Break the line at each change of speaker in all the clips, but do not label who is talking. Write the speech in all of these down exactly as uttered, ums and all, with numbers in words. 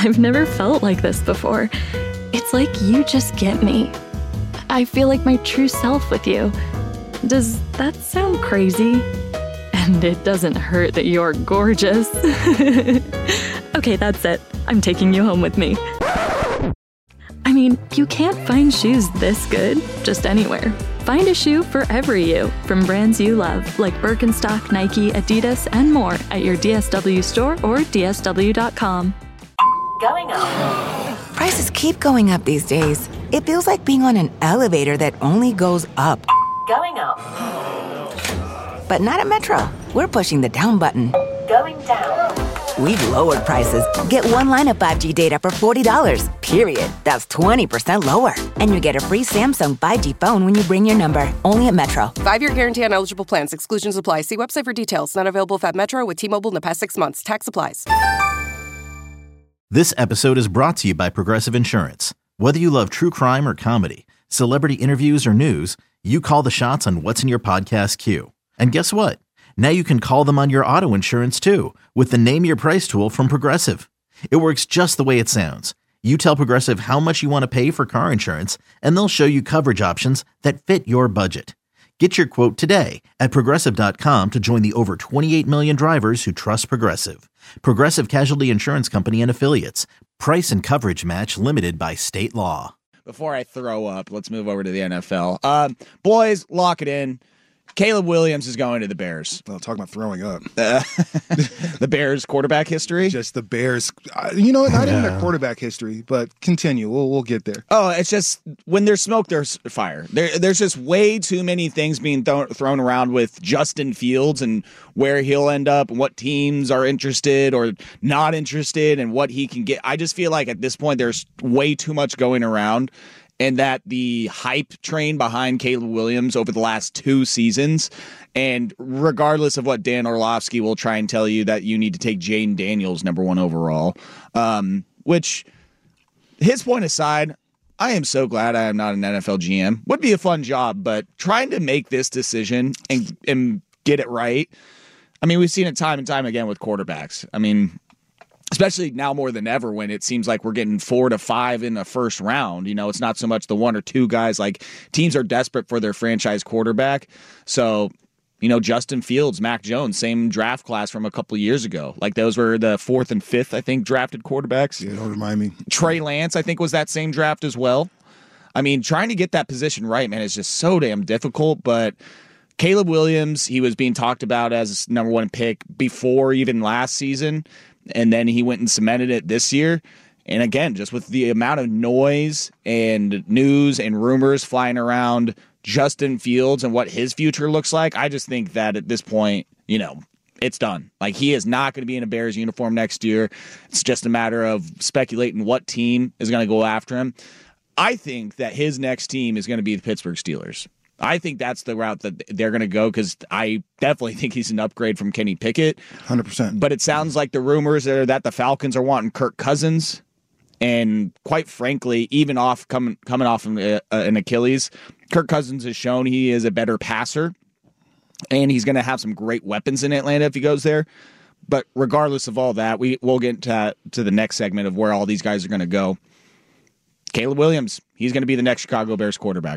I've never felt like this before. It's like you just get me. I feel like my true self with you. Does that sound crazy? And it doesn't hurt that you're gorgeous. Okay, that's it. I'm taking you home with me. I mean, you can't find shoes this good just anywhere. Find a shoe for every you from brands you love, like Birkenstock, Nike, Adidas, and more at your D S W store or D S W dot com.
Going up.
Prices keep going up these days. It feels like being on an elevator that only goes up.
Going up.
But not at Metro. We're pushing the down button.
Going down.
We've lowered prices. Get one line of five G data for forty dollars, period. That's twenty percent lower. And you get a free Samsung five G phone when you bring your number. Only at Metro.
Five-year guarantee on eligible plans. Exclusions apply. See website for details. Not available if at Metro with T-Mobile in the past six months. Tax applies.
This episode is brought to you by Progressive Insurance. Whether you love true crime or comedy, celebrity interviews or news, you call the shots on what's in your podcast queue. And guess what? Now you can call them on your auto insurance too with the Name Your Price tool from Progressive. It works just the way it sounds. You tell Progressive how much you want to pay for car insurance, and they'll show you coverage options that fit your budget. Get your quote today at Progressive dot com to join the over twenty-eight million drivers who trust Progressive. Progressive Casualty Insurance Company and Affiliates. Price and coverage match limited by state law.
Before I throw up, let's move over to the N F L. Um, boys, lock it in. Caleb Williams is going to the Bears.
Well, talking about throwing up.
Uh, the Bears quarterback history?
Just the Bears. Uh, you know, not even their quarterback history, but continue. We'll we'll get there.
Oh, it's just when there's smoke, there's fire. There, there's just way too many things being th- thrown around with Justin Fields and where he'll end up, and what teams are interested or not interested, and what he can get. I just feel like at this point there's way too much going around. And that the hype train behind Caleb Williams over the last two seasons, and regardless of what Dan Orlovsky will try and tell you, that you need to take Jayden Daniels number one overall, um, which, his point aside, I am so glad I am not an N F L G M. Would be a fun job, but trying to make this decision and, and get it right, I mean, we've seen it time and time again with quarterbacks. I mean, especially now more than ever when it seems like we're getting four to five in the first round. You know, it's not so much the one or two guys. Like, teams are desperate for their franchise quarterback. So, you know, Justin Fields, Mac Jones, same draft class from a couple of years ago. Like, those were the fourth and fifth, I think, drafted quarterbacks.
Yeah, don't remind me.
Trey Lance, I think, was that same draft as well. I mean, trying to get that position right, man, is just so damn difficult. But Caleb Williams, he was being talked about as number one pick before even last season. And then he went and cemented it this year. And again, just with the amount of noise and news and rumors flying around Justin Fields and what his future looks like, I just think that at this point, you know, it's done. Like, he is not going to be in a Bears uniform next year. It's just a matter of speculating what team is going to go after him. I think that his next team is going to be the Pittsburgh Steelers. I think that's the route that they're going to go, because I definitely think he's an upgrade from Kenny Pickett.
one hundred percent.
But it sounds like the rumors are that the Falcons are wanting Kirk Cousins. And quite frankly, even off coming coming off of uh, an Achilles, Kirk Cousins has shown he is a better passer. And he's going to have some great weapons in Atlanta if he goes there. But regardless of all that, we, we'll get to, to the next segment of where all these guys are going to go. Caleb Williams, he's going to be the next Chicago Bears quarterback.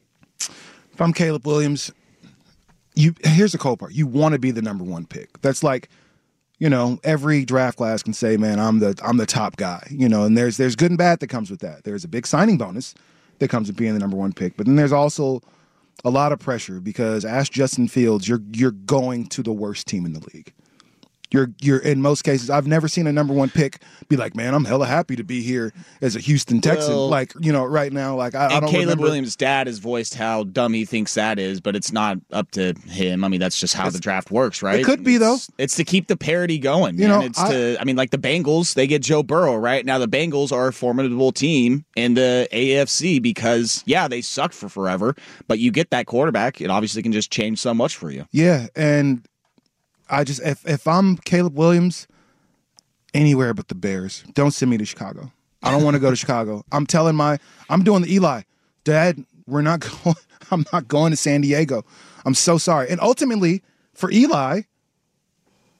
If I'm Caleb Williams, you here's the cool part. You want to be the number one pick. That's like, you know, every draft class can say, man, I'm the I'm the top guy. You know, and there's there's good and bad that comes with that. There's a big signing bonus that comes with being the number one pick. But then there's also a lot of pressure, because ask Justin Fields, you're you're going to the worst team in the league. You're you're in most cases. I've never seen a number one pick be like, man, I'm hella happy to be here as a Houston Texan.
Well,
like, you know, right now, like I, I don't
Caleb
remember.
Williams' dad has voiced how dumb he thinks that is, but it's not up to him. I mean, that's just how
It's,
the draft works, right?
It could be, though.
It's, it's to keep the parity going.
You
man.
know,
it's
I,
to. I mean, like the Bengals, they get Joe Burrow, right? Now the Bengals are a formidable team in the A F C because, yeah, they sucked for forever, but you get that quarterback, it obviously can just change so much for you.
Yeah, and I just if if I'm Caleb Williams, anywhere but the Bears, don't send me to Chicago. I don't want to go to Chicago. I'm telling my I'm doing the Eli, Dad, we're not going. I'm not going to San Diego. I'm so sorry. And ultimately, for Eli,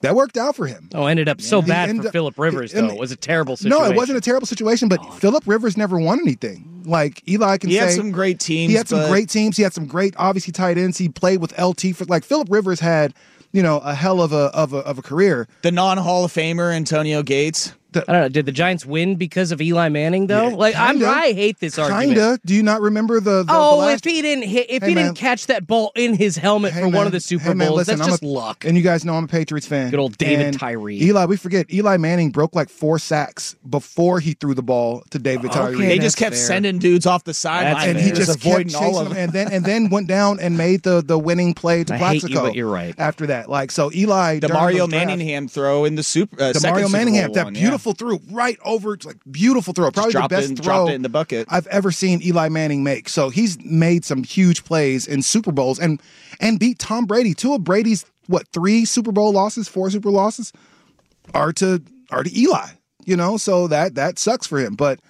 That worked out for him.
Oh, ended up so
He
bad
ended
for
up-
Phillip Rivers,
I
though.
mean,
It was a terrible situation.
No, it wasn't a terrible situation, but Phillip Rivers never won anything. Like Eli can
He
say,
had some great teams.
he had some
but
great teams. He had some great, obviously, tight ends. He played with L T for like Phillip Rivers had, you know, a hell of a of a of a career.
The non-Hall of Famer Antonio Gates.
I don't know. Did the Giants win because of Eli Manning, though?
Yeah,
like I'm,
kinda.
I hate this argument.
Kinda. Do you not remember the? the
Oh,
the last...
if he didn't hit, if
Hey,
he
man.
didn't catch that ball in his helmet
Hey,
for one
man.
of the Super
Hey, man,
Bowls,
listen,
that's
I'm
just
a-
luck.
And you guys know I'm a Patriots fan.
Good old David
And
Tyree.
Eli, we forget Eli Manning broke like four sacks before he threw the ball to David Tyree.
Okay,
They
that's
just kept
fair.
sending dudes off the sideline,
and
fair.
he
just
just kept
avoiding all
chasing
of
them,
them.
and then and then went down and made the the winning play to
I
Plaxico.
hate you, but you're right.
After that, like so, Eli
The
during
Mario
those drafts-
Manningham throw in the super. Uh,
the
second
Mario
Super
Manningham,
Bowl
that
one, yeah.
beautiful throw right over, it's like beautiful throw, probably the
dropped
best
it,
throw
dropped it in the bucket.
I've ever seen Eli Manning make. So he's made some huge plays in Super Bowls and and beat Tom Brady. Two of Brady's what three Super Bowl losses, four Super Bowl losses are to are to Eli. You know, so that that sucks for him. But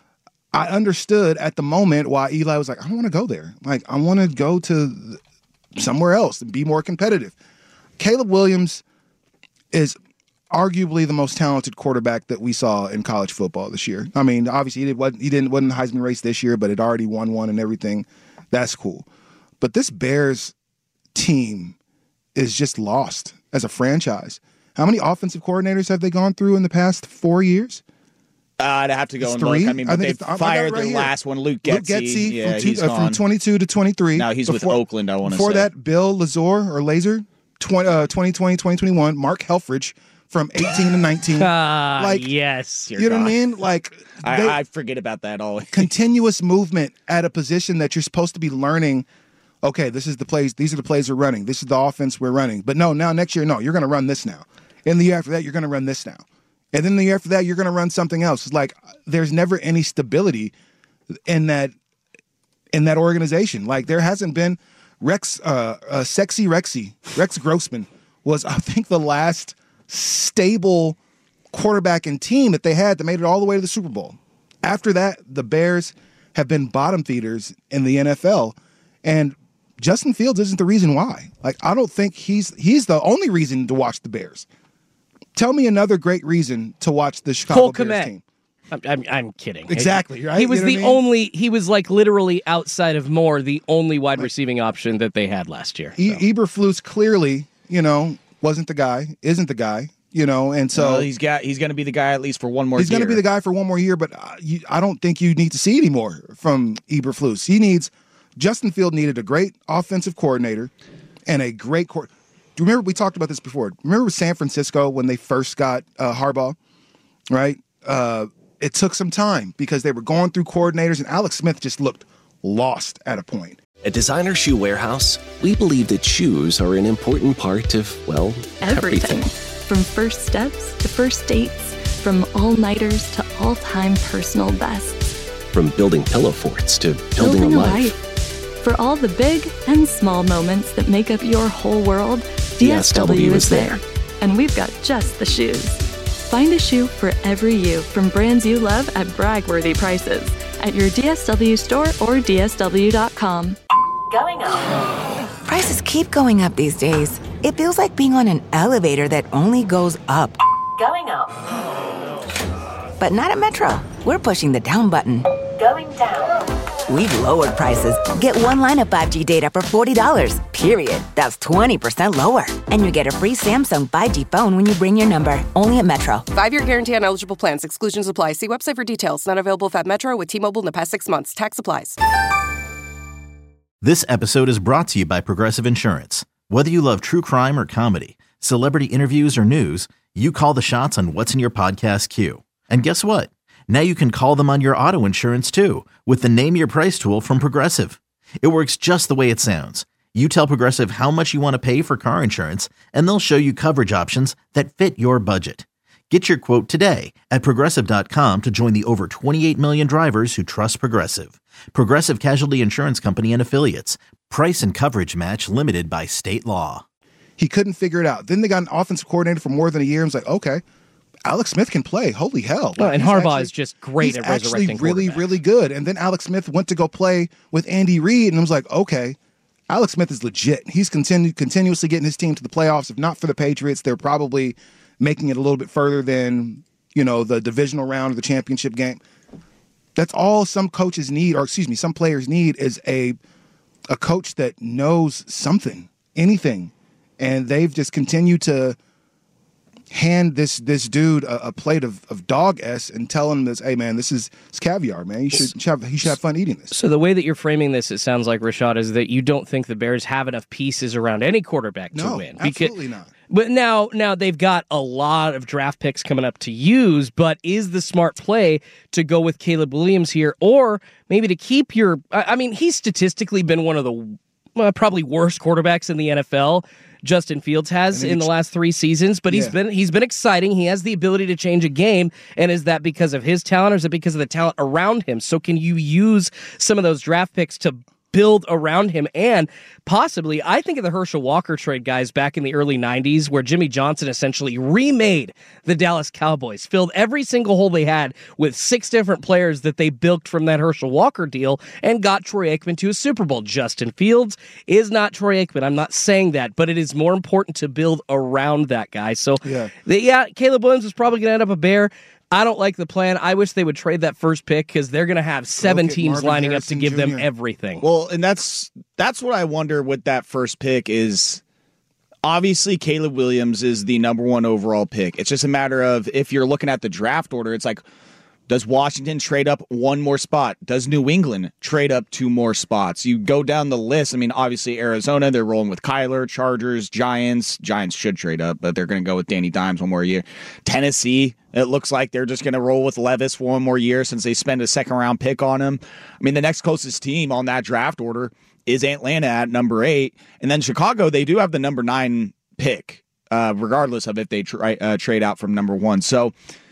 I understood at the moment why Eli was like, I don't want to go there. Like I want to go to somewhere else and be more competitive. Caleb Williams is arguably the most talented quarterback that we saw in college football this year. I mean, obviously he, did, wasn't, he didn't wasn't in the Heisman race this year, but it already won one and everything. That's cool. But this Bears team is just lost as a franchise. How many offensive coordinators have they gone through in the past four years?
Uh, I'd have to go
It's
and
three?
look. I mean,
I
but
think
they
it's- I- I got it
fired
right
their
here.
last one, Luke
Luke
Getsy.
Getsy
yeah,
from, two,
he's
uh,
gone.
from twenty-two to twenty-three.
No, he's with Oakland, I wanna
Before
say.
that, Bill Lazor or Laser, twenty, uh, twenty twenty, twenty twenty-one. Mark Helfrich from eighteen to nineteen.
Ah,
like,
yes.
Dear
you know what I
God.
mean? Like, they-
I, I forget about that always.
continuous movement at a position that you're supposed to be learning. Okay, this is the plays. These are the plays we're running. This is the offense we're running. But no, now next year, no, you're going to run this now. And the year after that, you're going to run this now. And then the year after that, you're going to run something else. It's like there's never any stability in that in that organization. Like there hasn't been Rex, uh, uh, sexy Rexy, Rex Grossman was I think the last stable quarterback and team that they had that made it all the way to the Super Bowl. After that, the Bears have been bottom feeders in the N F L, and Justin Fields isn't the reason why. Like I don't think he's he's the only reason to watch the Bears. Tell me another great reason to watch the Chicago
Cole
Bears
Kmet.
team.
I'm, I'm, I'm kidding.
Exactly, right?
He was
You know
the
what I mean?
only, he was like literally outside of Moore, the only wide receiving option that they had last year.
E-
So.
Eberflus clearly, you know, wasn't the guy, isn't the guy, you know, and so
Well, he's got he's going to be the guy at least for one more
he's
year.
going to be the guy for one more year. But uh, you, I don't think you need to see any more from Eberflus. He needs Justin Field needed a great offensive coordinator and a great court. Do you remember we talked about this before? Remember with San Francisco when they first got uh, Harbaugh, right? Uh, it took some time because they were going through coordinators, and Alex Smith just looked lost at a point.
At Designer Shoe Warehouse, we believe that shoes are an important part of, well,
Everything.
everything.
From first steps to first dates, from all-nighters to all-time personal bests.
From building pillow forts to building, a life.
For all the big and small moments that make up your whole world, D S W is there. And we've got just the shoes. Find a shoe for every you from brands you love at brag-worthy prices at your D S W store or D S W dot com.
Going up.
Prices keep going up these days. It feels like being on an elevator that only goes up.
Going up.
But not at Metro. We're pushing the down button.
Going down.
We've lowered prices. Get one line of five G data for forty dollars, period. That's twenty percent lower. And you get a free Samsung five G phone when you bring your number. Only at Metro.
Five-year guarantee on eligible plans. Exclusions apply. See website for details. Not available at Metro with T-Mobile in the past six months. Tax applies.
This episode is brought to you by Progressive Insurance. Whether you love true crime or comedy, celebrity interviews or news, you call the shots on what's in your podcast queue. And guess what? Now you can call them on your auto insurance too with the Name Your Price tool from Progressive. It works just the way it sounds. You tell Progressive how much you want to pay for car insurance, and they'll show you coverage options that fit your budget. Get your quote today at Progressive dot com to join the over twenty-eight million drivers who trust Progressive. Progressive Casualty Insurance Company and Affiliates. Price and coverage match limited by state law.
He couldn't figure it out. Then they got an offensive coordinator for more than a year and was like, okay, Alex Smith can play. Holy hell.
Well,
Like,
and
he's
Harbaugh
actually-
is just great
he's
at
actually
resurrecting
really,
quarterbacks.
really good. And then Alex Smith went to go play with Andy Reid and was like, okay, Alex Smith is legit. He's continu- continuously getting his team to the playoffs. If not for the Patriots, they're probably making it a little bit further than, you know, the divisional round of the championship game. That's all some coaches need, or excuse me, some players need is a a coach that knows something, anything. And they've just continued to hand this this dude a, a plate of, of dog S and tell him this, hey man, this is it's caviar, man. You should, you should have you should have fun eating this.
So the way that you're framing this, it sounds like, Rashad, is that you don't think the Bears have enough pieces around any quarterback
no,
to win.
Absolutely
because,
not.
But now now they've got a lot of draft picks coming up to use, but is the smart play to go with Caleb Williams here, or maybe to keep your I, I mean, he's statistically been one of the uh, probably worst quarterbacks in the N F L. Justin Fields has in the last three seasons, but he's
yeah.
been he's been exciting. He has the ability to change a game, and is that because of his talent, or is it because of the talent around him? So can you use some of those draft picks to build around him? And possibly, I think of the Herschel Walker trade, guys, back in the early nineties, where Jimmy Johnson essentially remade the Dallas Cowboys, filled every single hole they had with six different players that they built from that Herschel Walker deal, and got Troy Aikman to a Super Bowl. Justin Fields is not Troy Aikman. I'm not saying that, but it is more important to build around that guy. So,
yeah,
the, yeah Caleb Williams is probably going to end up a Bear. I don't like the plan. I wish they would trade that first pick, because they're going to have seven teams
Marvin
lining
Harrison
up to give
Junior
them everything.
Well, and that's that's what I wonder with that first pick is, obviously Caleb Williams is the number one overall pick. It's just a matter of, if you're looking at the draft order, it's like, does Washington trade up one more spot? Does New England trade up two more spots? You go down the list. I mean, obviously Arizona, they're rolling with Kyler, Chargers, Giants. Giants should trade up, but they're going to go with Danny Dimes one more year. Tennessee, it looks like they're just going to roll with Levis for one more year since they spent a second round pick on him. I mean, the next closest team on that draft order is Atlanta at number eight. And then Chicago, they do have the number nine pick, uh, regardless of if they try, uh, trade out from number one. So,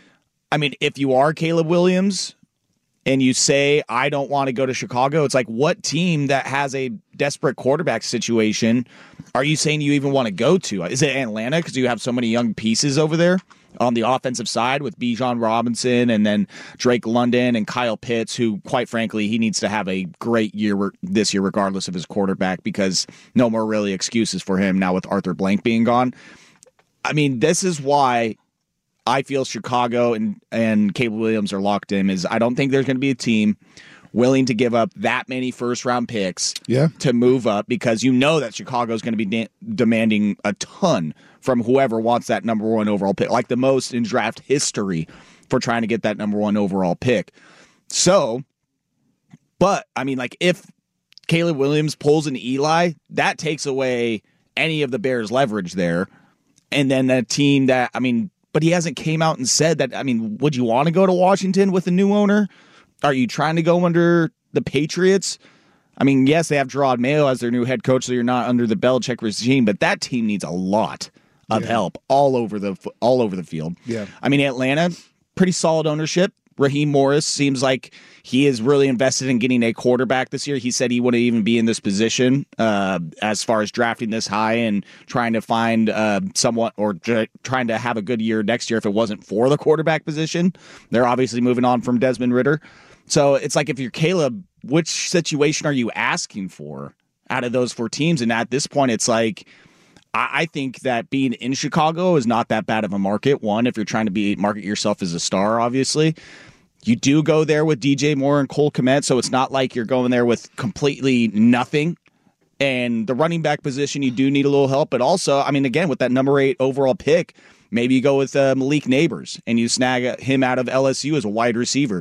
I mean, if you are Caleb Williams and you say, I don't want to go to Chicago, it's like, what team that has a desperate quarterback situation are you saying you even want to go to? Is it Atlanta because you have so many young pieces over there on the offensive side with Bijan Robinson and then Drake London and Kyle Pitts, who, quite frankly, he needs to have a great year this year regardless of his quarterback, because no more really excuses for him now with Arthur Blank being gone. I mean, this is why I feel Chicago and, and Caleb Williams are locked in, is I don't think there's going to be a team willing to give up that many first-round picks
yeah.
to move up, because you know that Chicago is going to be de- demanding a ton from whoever wants that number one overall pick, like the most in draft history for trying to get that number one overall pick. So, but, I mean, like, if Caleb Williams pulls an Eli, that takes away any of the Bears' leverage there. And then a team that, I mean, but he hasn't came out and said that. I mean, would you want to go to Washington with a new owner? Are you trying to go under the Patriots? I mean, yes, they have Gerard Mayo as their new head coach, so you're not under the Belichick regime, but that team needs a lot of
yeah.
help all over the all over the field.
Yeah.
I mean, Atlanta, pretty solid ownership. Raheem Morris seems like he is really invested in getting a quarterback this year. He said he wouldn't even be in this position uh, as far as drafting this high and trying to find uh, someone or j- trying to have a good year next year if it wasn't for the quarterback position. They're obviously moving on from Desmond Ridder. So it's like, if you're Caleb, which situation are you asking for out of those four teams? And at this point, it's like, I, I think that being in Chicago is not that bad of a market. One, if you're trying to be market yourself as a star, obviously. You do go there with D J Moore and Cole Kmet, so it's not like you're going there with completely nothing. And the running back position, you do need a little help. But also, I mean, again, with that number eight overall pick, maybe you go with uh, Malik Neighbors and you snag him out of L S U as a wide receiver.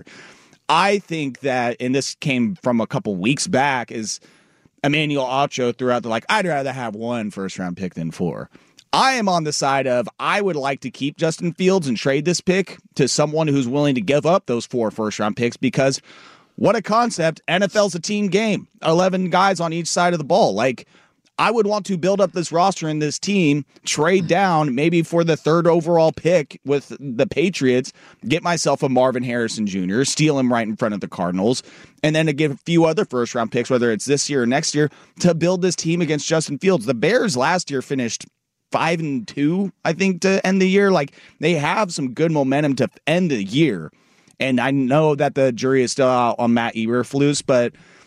I think that, and this came from a couple weeks back, is Emmanuel Ocho threw out the, like, I'd rather have one first-round pick than four. I am on the side of, I would like to keep Justin Fields and trade this pick to someone who's willing to give up those four first-round picks, because what a concept. N F L's a team game. eleven guys on each side of the ball. Like, I would want to build up this roster and this team, trade down maybe for the third overall pick with the Patriots, get myself a Marvin Harrison Junior, steal him right in front of the Cardinals, and then to give a few other first-round picks, whether it's this year or next year, to build this team against Justin Fields. The Bears last year finished five and two, I think, to end the year. Like, they have some good momentum to end the year. And I know that the jury is still out on Matt Eberflus, but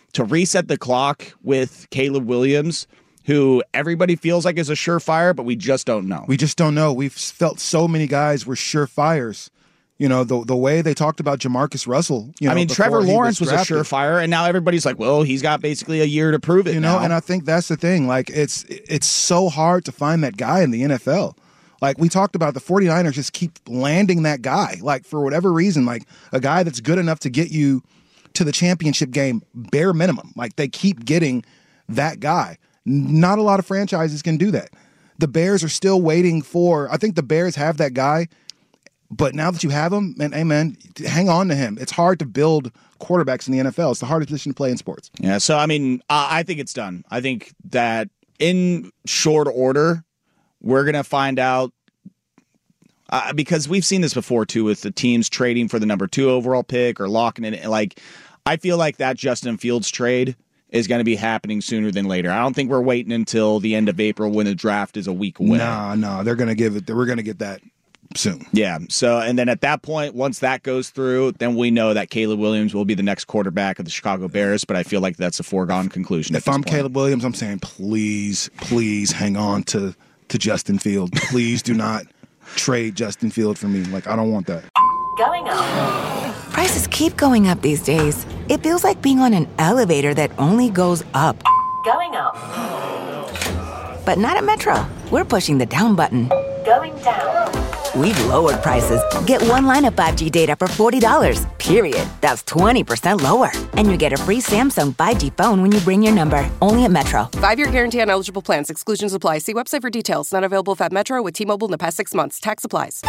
to reset the clock with Caleb Williams, who everybody feels like is a surefire, but we just don't know.
We just don't know. We've felt so many guys were surefires. You know, the the way they talked about Jamarcus Russell. You know,
I mean, Trevor Lawrence was, was a surefire, and now everybody's like, well, he's got basically a year to prove it.
You know,
now.
and I think that's the thing. Like, it's it's so hard to find that guy in the N F L. Like, we talked about, the 49ers just keep landing that guy. Like, for whatever reason, like a guy that's good enough to get you to the championship game, bare minimum. Like, they keep getting that guy. Not a lot of franchises can do that. The Bears are still waiting for, I think the Bears have that guy. But now that you have him, man, hey, man, hang on to him. It's hard to build quarterbacks in the N F L. It's the hardest position to play in sports.
Yeah, so, I mean, uh, I think it's done. I think that in short order, we're going to find out, uh, because we've seen this before, too, with the teams trading for the number two overall pick or locking it. Like, I feel like that Justin Fields trade is going to be happening sooner than later. I don't think we're waiting until the end of April when the draft is a week away.
No, no, they're going to give it, we're going to get that soon.
Yeah. So, and then at that point, once that goes through, then we know that Caleb Williams will be the next quarterback of the Chicago Bears. But I feel like that's a foregone conclusion.
If I'm point. Caleb Williams, I'm saying, please, please hang on to, to Justin Field. Please do not trade Justin Field for me. Like, I don't want that.
Going up.
Prices keep going up these days. It feels like being on an elevator that only goes up.
Going up.
But not at Metro. We're pushing the down button.
Going down.
We've lowered prices. Get one line of five G data for forty dollars, period. That's twenty percent lower. And you get a free Samsung five G phone when you bring your number. Only at Metro.
Five-year guarantee on eligible plans. Exclusions apply. See website for details. Not available at Metro with T-Mobile in the past six months. Tax applies.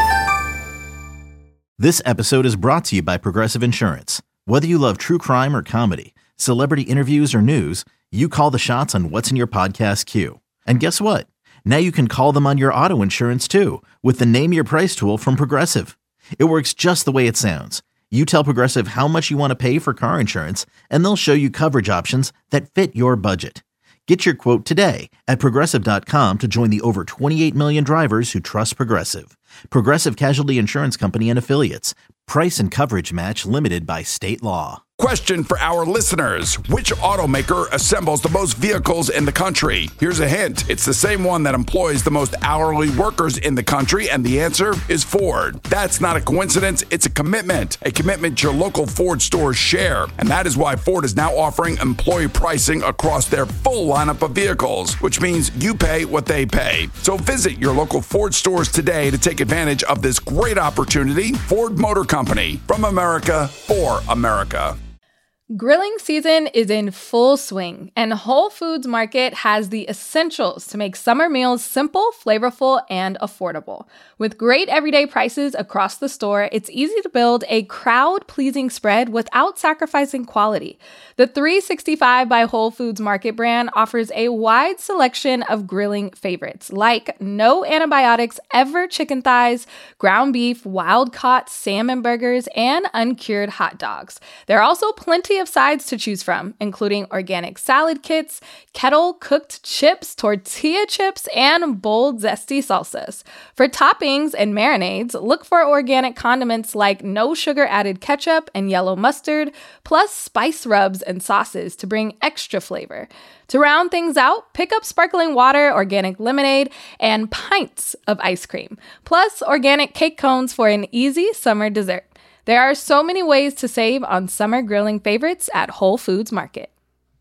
This episode is brought to you by Progressive Insurance. Whether you love true crime or comedy, celebrity interviews or news, you call the shots on what's in your podcast queue. And guess what? Now you can call them on your auto insurance too with the Name Your Price tool from Progressive. It works just the way it sounds. You tell Progressive how much you want to pay for car insurance, and they'll show you coverage options that fit your budget. Get your quote today at Progressive dot com to join the over twenty-eight million drivers who trust Progressive. Progressive Casualty Insurance Company and Affiliates. Price and coverage match limited by state law.
Question for our listeners. Which automaker assembles the most vehicles in the country? Here's a hint. It's the same one that employs the most hourly workers in the country, and the answer is Ford. That's not a coincidence. It's a commitment. A commitment your local Ford stores share. And that is why Ford is now offering employee pricing across their full lineup of vehicles, which means you pay what they pay. So visit your local Ford stores today to take advantage of this great opportunity. Ford Motor Company, from America for America.
Grilling season is in full swing, and Whole Foods Market has the essentials to make summer meals simple, flavorful, and affordable. With great everyday prices across the store, it's easy to build a crowd-pleasing spread without sacrificing quality. The three sixty-five by Whole Foods Market brand offers a wide selection of grilling favorites, like no antibiotics ever chicken thighs, ground beef, wild-caught salmon burgers, and uncured hot dogs. There are also plenty of sides to choose from, including organic salad kits, kettle-cooked chips, tortilla chips, and bold, zesty salsas. For toppings and marinades, look for organic condiments like no sugar-added ketchup and yellow mustard, plus spice rubs and sauces to bring extra flavor. To round things out, pick up sparkling water, organic lemonade, and pints of ice cream, plus organic cake cones for an easy summer dessert. There are so many ways to save on summer grilling favorites at Whole Foods Market.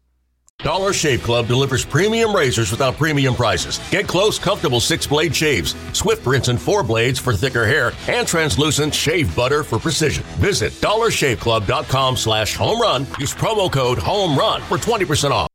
Dollar Shave Club delivers premium razors without premium prices. Get close, comfortable six-blade shaves, swift rinse and four blades for thicker hair, and translucent shave butter for precision. Visit dollar shave club dot com slash home run. Use promo code HOME RUN for twenty percent off.